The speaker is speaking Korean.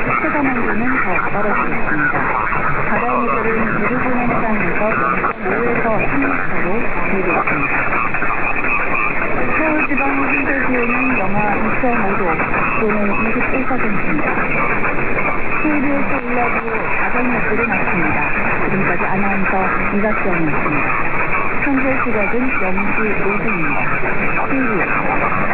체감 온도는 더 떨어지겠습니다. 바다의 물결은 대부분의 해상에서 0.5에서 3m로 길겠습니다. 서울 지방 현재 기온은 영하 2.5도 또는 21%입니다. KBS 일라디오 자정 뉴스를 마칩니다. 지금까지 아나운서 이각경이었습니다. 현재 시각은 0시 5분입니다. KBS